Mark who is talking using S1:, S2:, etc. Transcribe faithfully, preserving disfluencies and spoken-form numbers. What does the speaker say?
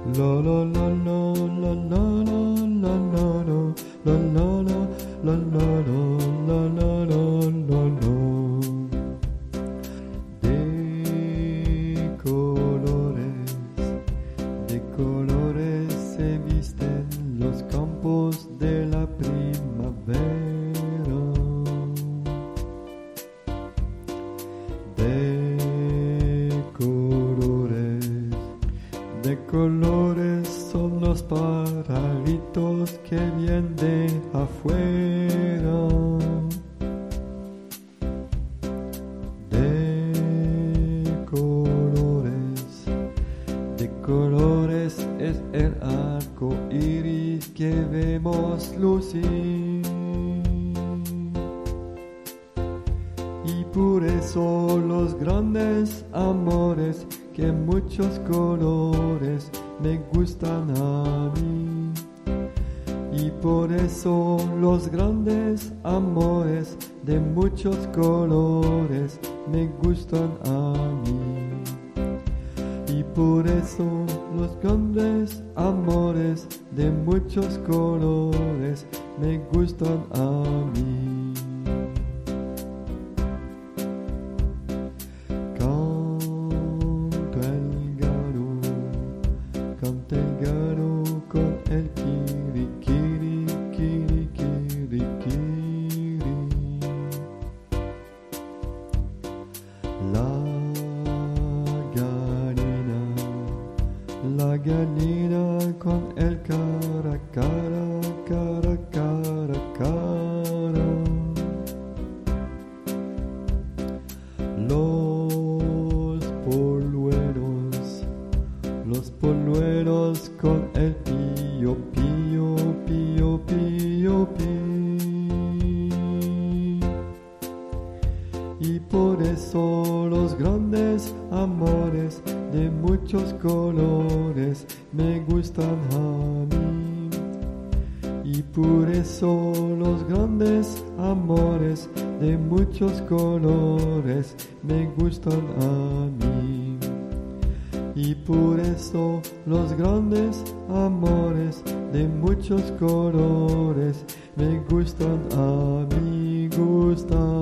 S1: La la la la la la la la la la la la la la la la la. De colores, de colores se visten los campos de la primavera. De colores, de colores son los pajaritos que vienen de afuera. De colores, de colores es el arco iris que vemos lucir. Y por eso los grandes amores que muchos colores me gustan a mí. Y por eso los grandes amores de muchos colores me gustan a mí. Y por eso los grandes amores de muchos colores me gustan a mí. Canta el garo con el kiri, kiri, kiri, kiri, kiri. La gallina, la gallina con el cara, cara, cara, cara, cara. Los polluelos, los polluelos con el pío, pío, pío, pío, pío. Y por eso los grandes amores de muchos colores me gustan a mí. Y por eso los grandes amores de muchos colores me gustan a mí. Y por eso los grandes amores de muchos colores me gustan a mí, gustan.